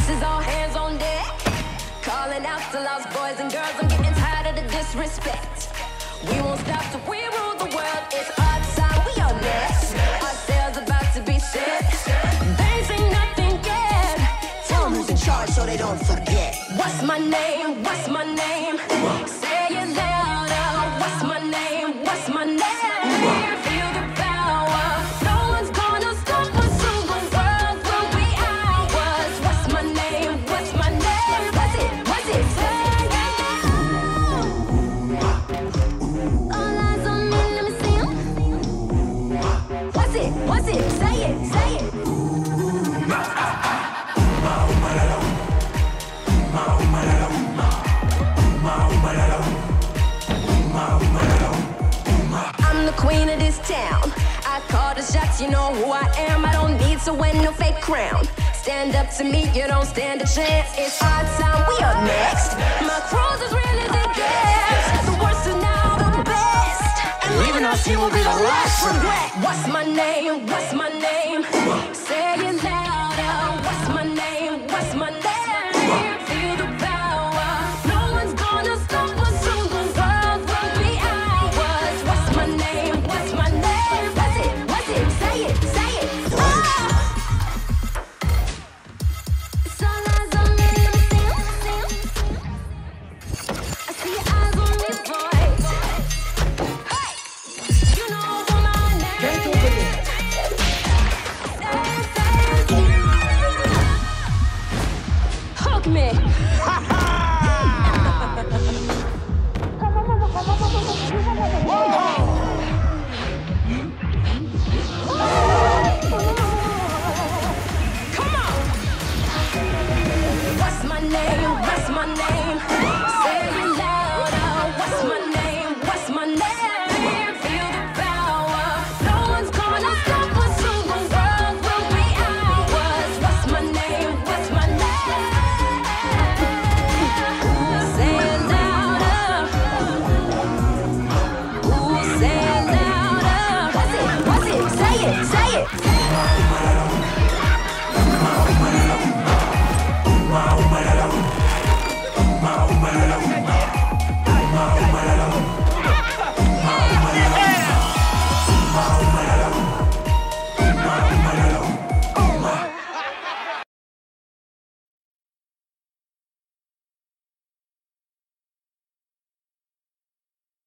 This is all hands on deck. Calling out to lost boys and girls. I'm getting tired of the disrespect. We won't stop till we rule the world. It's our time, we are next. Our sails about to be set. They say nothing yet. Tell them who's in charge so they don't forget. What's my name? What's my name? Say it louder. What's my name? What's my name? Feel the power. No one's gonna stop us soon. The world will be ours. What's my name? What's my name? What's it? What's it? Say it. All eyes on me, let me see 'em. What's it? What's it? Say it. Say it. I'm the queen of this town. I call the shots, you know who I am. I don't need to win no fake crown. Stand up to me, you don't stand a chance. It's our time, we are next. My cruise is really the best. The worst is now the best. And leaving us here will be the last regret. What's my name? What's my name? Say it loud.